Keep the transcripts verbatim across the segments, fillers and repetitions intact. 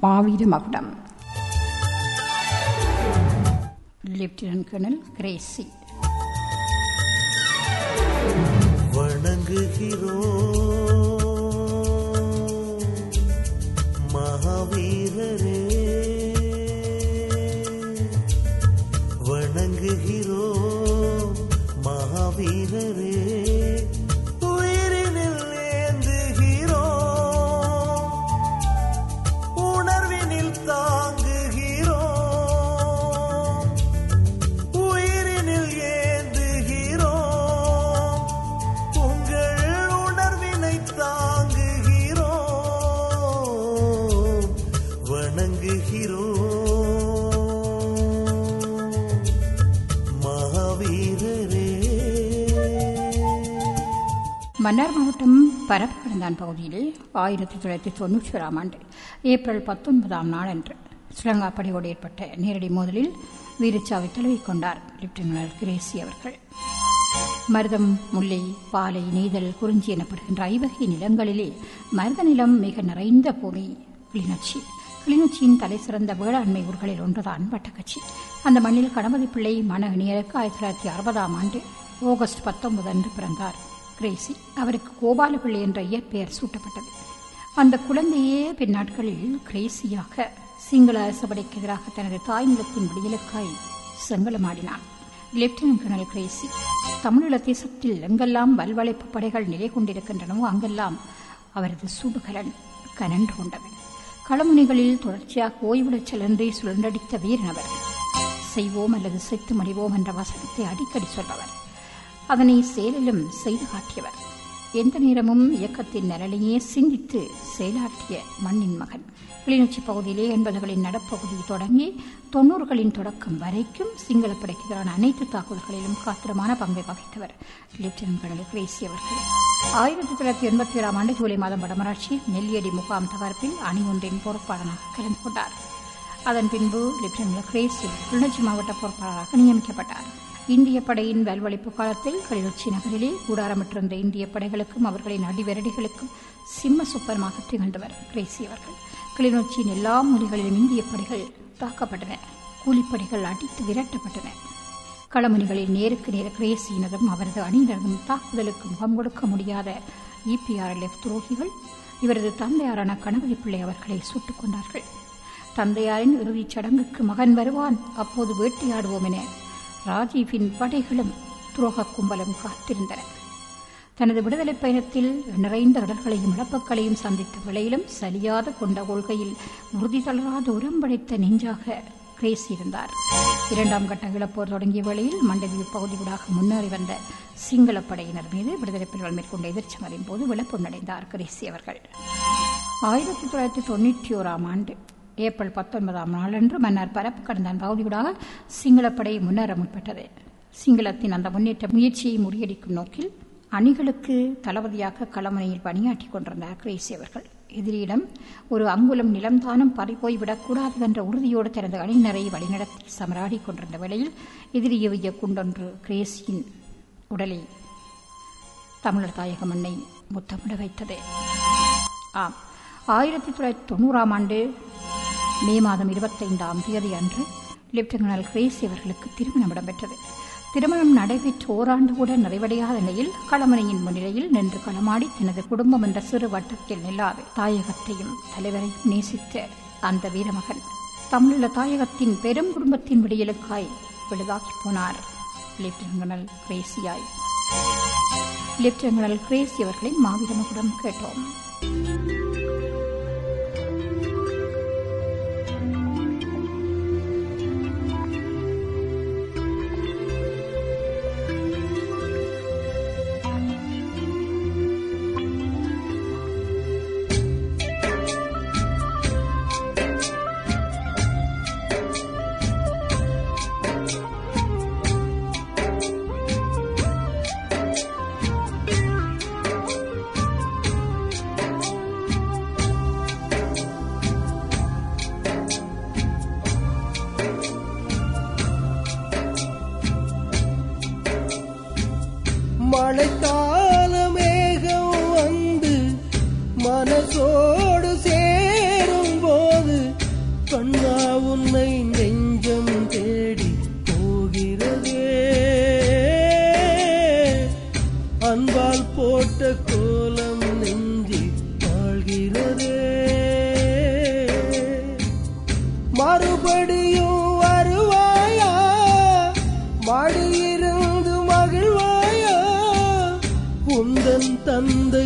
மாவீர மகுடம். Lieutenant colonel Gracy. வணங்குகிறோம் மகாவீரரே, வணங்குகிறோம் மகாவீரரே, உயிரினில் ஏந்துகிறோம், உணர்வினில் தாங்குகிறோம், உயிரினில் ஏந்துகிறோம், உங்கள் உணர்வினை தாங்குகிறோம், வணங்குகிறோம் மகாவீரரே. மன்னார் மாவட்டம் பரப்பக்கடந்தான் பகுதியில் ஆயிரத்தி தொள்ளாயிரத்தி தொன்னூற்றி ஓராம் ஆண்டு ஏப்ரல் பத்தொன்பதாம் நாளன்று ஸ்ரீலங்கா படையோடு ஏற்பட்ட நேரடி மோதலில் வீரச்சாவை தழுவிக் கொண்டார் லெப்டினன்ட் கிரேசி அவர்கள். மருதம், முல்லை, பாலை, நெய்தல், குறிஞ்சி எனப்படுகின்ற ஐவகை நிலங்களிலே மருத நிலம் மிக நிறைந்த பூமி கிளிநொச்சி. கிளிநொச்சியின் தலை சிறந்த வேளாண்மை ஊர்களில் ஒன்றுதான் வட்டக்கச்சி. அந்த மண்ணில் கணபதி பிள்ளை மன இணையருக்கு ஆயிரத்தி தொள்ளாயிரத்தி அறுபதாம் ஆண்டு ஆகஸ்ட் பத்தொன்பது அன்று பிறந்தார் கிரேசி. அவருக்கு கோபாலபிள்ளை என்ற இயற்பெயர் சூட்டப்பட்டது. அந்த குழந்தையே பின்னாட்களில் கிரேசியாக சிங்கள அரசபடைக்கு எதிராக தனது தாய் நிலத்தின் விடியலுக்காய் செங்கலமாடினார். லெப்டினன்ட் கர்னல் கிரேசி தமிழீழ தேசத்தில் எங்கெல்லாம் வல்வளைப்பு படைகள் நிலை கொண்டிருக்கின்றனவோ அங்கெல்லாம் அவரது சுடுகலன் கனன்று கொண்டது. களமுனைகளில் தொடர்ச்சியாக ஓய்வுடச் செலன்றி சுழன்றடித்த வீரனவர். செய்வோம் அல்லது செத்து மடிவோம் என்ற வசனத்தை அடிக்கடி சொல்பவர். அதனை செயலிலும் செய்து காட்டியவர். எந்த நேரமும் இயக்கத்தின் நலனையே சிந்தித்து செயலாற்றிய மண்ணின் மகன். கிளிநொச்சி பகுதியிலே எண்பதுகளின் நடப்பகுதி தொடங்கி தொன்னூறுகளின் தொடக்கம் வரைக்கும் சிங்கள படைக்கு எதிரான அனைத்து தாக்குதல்களிலும் காத்திரமான பங்கை வகித்தவர் லெப்டினன்ட் கர்னல் கிரேசி அவர்கள். ஆயிரத்தி தொள்ளாயிரத்தி எண்பத்தி ஏழாம் ஆண்டு ஜூலை மாதம் வடமராட்சி நெல்லியடி முகாம் தகர்ப்பில் அணி ஒன்றின் பொறுப்பாளராக கலந்து கொண்டார். அதன் பின்பு லெப்டினன்ட் கிரேசி கிளிநொச்சி மாவட்ட பொறுப்பாளராக நியமிக்கப்பட்டார். இந்திய படையின் வல்வழிப்பு காலத்தில் கிளிநொச்சி நகரிலே கூடாரமிட்டிருந்த இந்திய படைகளுக்கும் அவர்களின் அடிவரடிகளுக்கும் சிம்ம சுப்பரமாக திகழ்ந்தவர் கிரேசி அவர்கள். கிளிநொச்சியின் எல்லா மூலைகளிலும் இந்திய படைகள் தாக்கப்பட்டன. கூலிப்படைகள் அடித்து விரட்டப்பட்டன. களமுனிகளில் நேருக்கு நேர கிரேசியினரும் அவரது அணியினரும் தாக்குதலுக்கு முகம் கொடுக்க முடியாத இபிஆர்எல்எஃப் துரோகிகள் இவரது தந்தையாரான கணபதி பிள்ளை அவர்களை சுட்டுக் கொண்டார்கள். தந்தையாரின் இறுதிச் சடங்குக்கு மகன் வருவான், அப்போது வேட்டையாடுவோம் என ராஜீவின் படைகளும் துரோக கும்பலும் காத்திருந்தன. தனது விடுதலை பயணத்தில் நிறைந்த இடர்களையும் இழப்புகளையும் சந்தித்த வேளையிலும் சலியாத கொண்ட கொள்கையில் உறுதி தளராத உரம்படைத்த நெஞ்சாக கிரேசி இருந்தார். இரண்டாம் கட்ட இழப்போர் தொடங்கிய வேளையில் மண்டதீவு பகுதியூடாக முன்னேறி வந்த சிங்கள படையினர் மீது விடுதலை புலிகள் மேற்கொண்ட எதிர்ச்சமரின் போது விளப்பமடைந்தார் கிரேசி அவர்கள். ஆயிரத்தி தொள்ளாயிரத்தி தொன்னூற்றி ஓராம் ஆண்டு ஏப்ரல் பத்தொன்பதாம் நாளன்று மன்னார் பரப்பக்கடந்தான் பகுதியூடாக சிங்களப்படை முன்னேற முற்பட்டது. சிங்களத்தின் அந்த முன்னேற்ற முயற்சியை முறியடிக்கும் நோக்கில் அணிகளுக்கு தளபதியாக களமுனையில் பணியாற்றிக் கொண்டிருந்தார் கிரேசி அவர்கள். எதிரியிடம் ஒரு அங்குலம் நிலம்தானும் பறிபோய்விடக்கூடாது என்ற உறுதியோடு தனது அணியினரை வழிநடத்தி சமராடிக் கொண்டிருந்த வேளையில் எதிரி எவிய குண்டொன்று கிரேசியின் உடலை தமிழர் தாயக மண்ணை முத்தமிட வைத்தது. ஆம், ஆயிரத்தி தொள்ளாயிரத்தி தொண்ணூறாம் ஆண்டு மே மாதம் இருபத்தைந்தாம் தேதி அன்று லெப்டினன்ட் கிரேசி அவர்களுக்கு திருமணம் இடம்பெற்றது. திருமணம் நடைபெற்று ஓராண்டு கூட நிறைவடையாத நிலையில் களமனையின் முன்னிலையில் நின்று களமாடி தனது குடும்பம் என்ற சிறு வட்டத்தில் நில்லாது தாயகத்தையும் தலைவரையும் நேசித்த அந்த வீரமகன் தமிழீழ தாயகத்தின் பெரும் குடும்பத்தின் விடியலுக்காய் விழுதாக்கி போனார் லெப்டினன்ட் கிரேசியாய். லெப்டினன்ட் கிரேசி அவர்களின் மாவீர மகுடம் கேட்டோம்.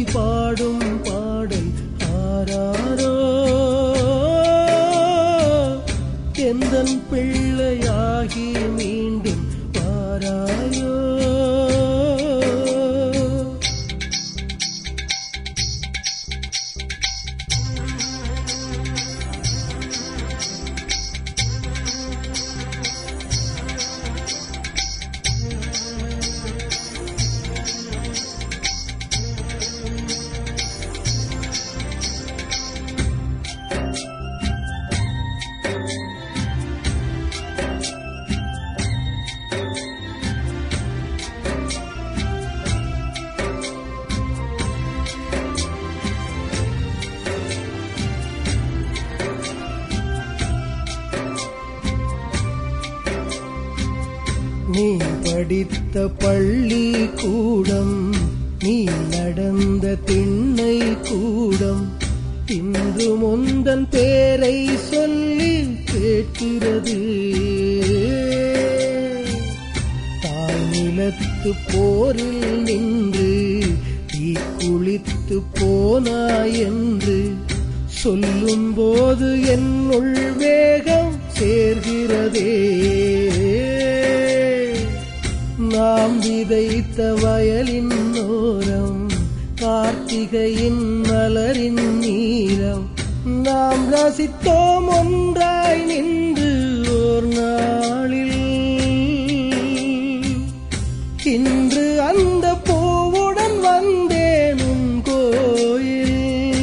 பாடும் பாடல் ஆராரோ எந்தன் பிள்ளையாகி மீண்டும் பாராயோ. நீ படித்த பள்ளி கூடம், நீ நடந்த திண்ணை கூடம், இன்று முந்தன் பேரை சொல்லி கேட்கிறது. தாய் நிலத்து போரில் நின்று தீ குளித்து போனாய் என்று சொல்லும் போது என்னுள் வேகம் சேர்கிறதே. நாம் விதைத்த வயலின் ஓரம் கார்த்திகையின் மலரின் நீரம், நாம் ரசித்தோம் ஒன்றாய் நின்று ஓர் நாளில். இன்று அந்த பூவுடன் வந்தேன் உன் கோயில்.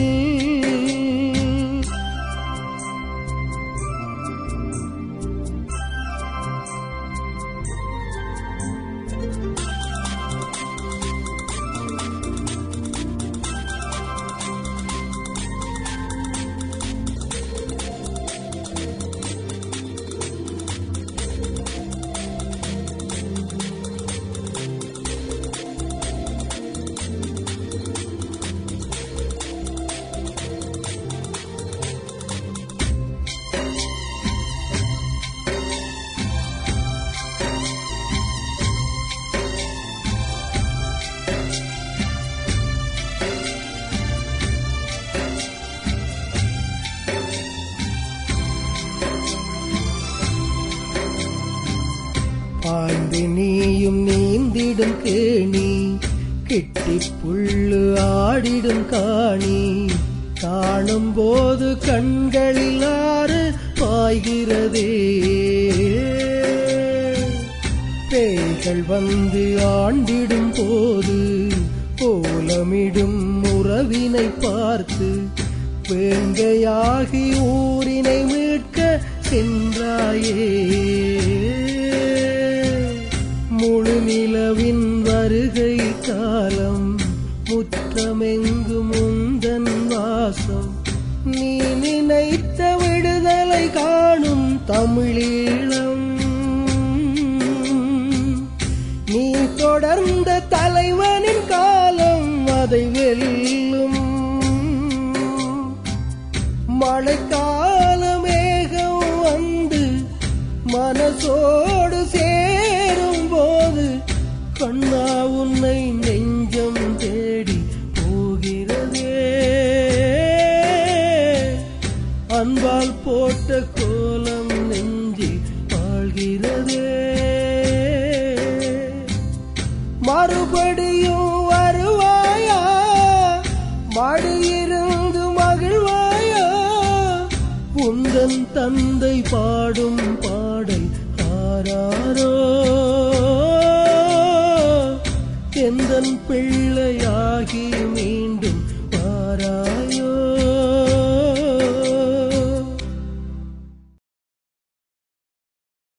பாய்ந்து நீயும் நீந்திடும் கேணி, கெட்டி புல்லு ஆடிடும் காணி, காணும் போது கண்களில் ஆறு பாய்கிறதே. பேய்கள் வந்து ஆண்டிடும் போது கோலமிடும் உறவினை பார்த்து வேங்கையாகி ஊரினை மீட்க சென்றாயே. முழு நிலவின் வருகை காலம், முற்றமெங்கும் முந்தன் வாசம், நீ நினைத்த விடுதலை காணும் தமிழீழம். நீ தொடர்ந்த தலைவனின் காலம் அதை வெல்லும். மழைக்கால மேகம் வந்து மனசோடு சேரும் போது கண்ணா உன்னை நெஞ்சம் தேடி போகிறதே. அன்பால் போட்ட கோலம் நெஞ்சி வாழ்கிறதே. மறுபடியும் வருவாயா, மடியிருந்து மகிழ்வாயா, உந்தன் தந்தை பாடும் பாடல் ஆராரோ எந்தன் பிள்ளையாகி மீண்டும் வாரா.